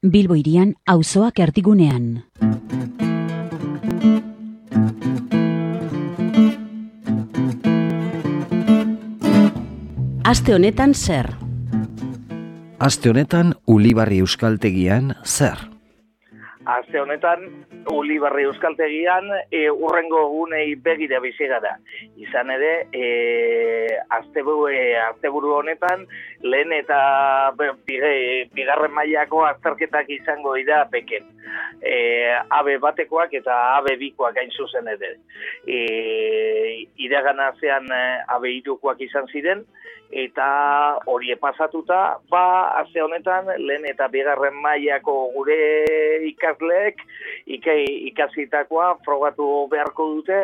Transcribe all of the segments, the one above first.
Bilbo hirian auzoak erdigunean. Aste honetan zer? Aste honetan Ulibarri Euskaltegian zer? Aste honetan Ulibarri Euskaltegian urrengo egunei begira bizi gara. Izan ere, asteburu honetan lehen eta bigarren mailako azterketak izango dira beken. AB batekoak eta AB bikoak hain zuzen ere. Iraganazean AB hirukoak izan ziren, eta hori pasatuta, aste honetan lehen eta bigarren mailako gure ikasleek ikasitakoa frogatu beharko dute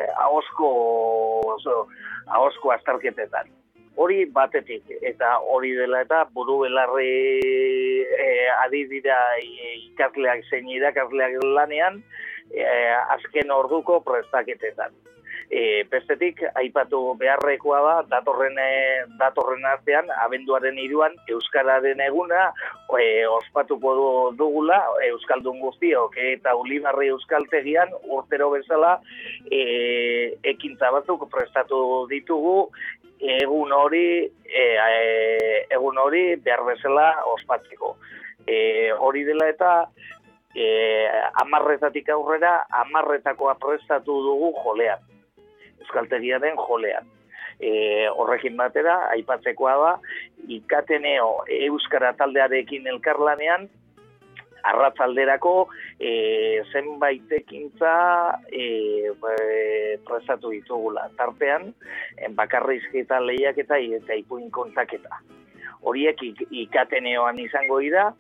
ahozko azterketetan. Hori batetik, eta hori dela eta buru belarri ari dira ikasleak zein irakasleak lanean azken orduko prestaketetan. Bestetik, aipatu beharrekoa da, datorren artean, abenduaren 3an, Euskararen eguna ospatuko dugula, Euskaldun guztiok eta Ulibarri Euskaltegian urtero bezala ekintza batzuk prestatu ditugu egun hori behar bezala ospatzeko. Hori dela eta 10 aurrera 10 prestatu dugu jolean. Euskaltegiaren jolean. Horrekin batera, aipatzekoa da, Ikateneo Euskara taldearekin elkarlanean, arratsalderako zenbait ekintza prestatu ditugula. Tartean, bakarrizketa lehiaketa eta ipuin kontaketa. Horiek Ikateneoan izango dira,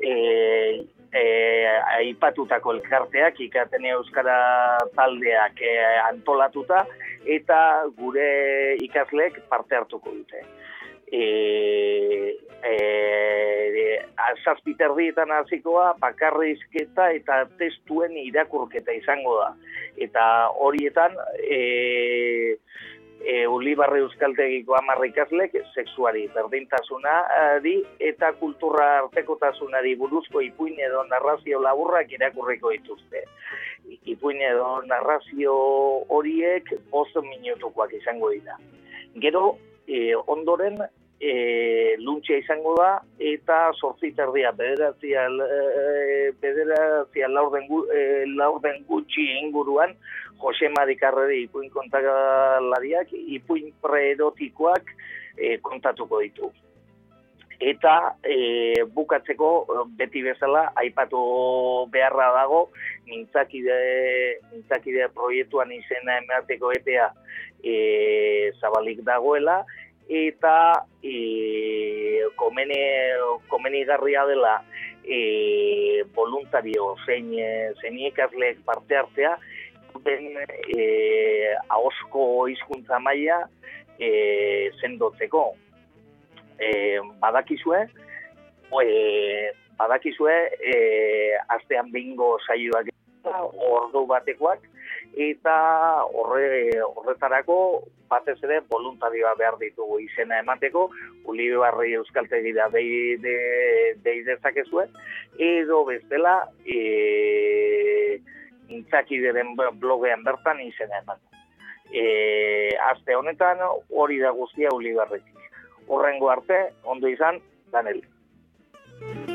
aipatutako elkarteak, Ikateneo Euskara taldeak antolatuta, eta gure ikasleek parte hartuko dute. 7:30 hasikoa bakarrizketa eta testuen irakurketa izango da. Eta horietan Ulibarri Euskaltegiko 10 ikaslek sexuari, berdintasunari eta kultura artekotasunari buruzko ipuin edo narrazio laburrak irakurriko dituzte. Ipuin edo narrazio horiek 5 minutukoak izango dira. Gero, ondoren, luntxea izango da, eta 8:30 laurden gutxi inguruan, Jose Mari Karreri ipuin kontakalariak, ipuin preerotikoak kontatuko ditu. Eta bukatzeko beti bezala aipatu beharra dago mintzakide proiektuan izena emateko epea zabalik dagoela eta komenigarria dela voluntario zein ikasleek parte hartzea den ahozko hizkuntza maila sendotzeko. Badakizue astean behingo saioak ordu batekoak eta horretarako batez ere voluntarioa behar ditugu izena emateko, Ulibarri Euskaltegira dei dezakezue, edo bestela Mintzakideren blogean bertan izena eman. Aste honetan hori da guztia Ulibarritik. Horrengo arte, ondo izan, Danel.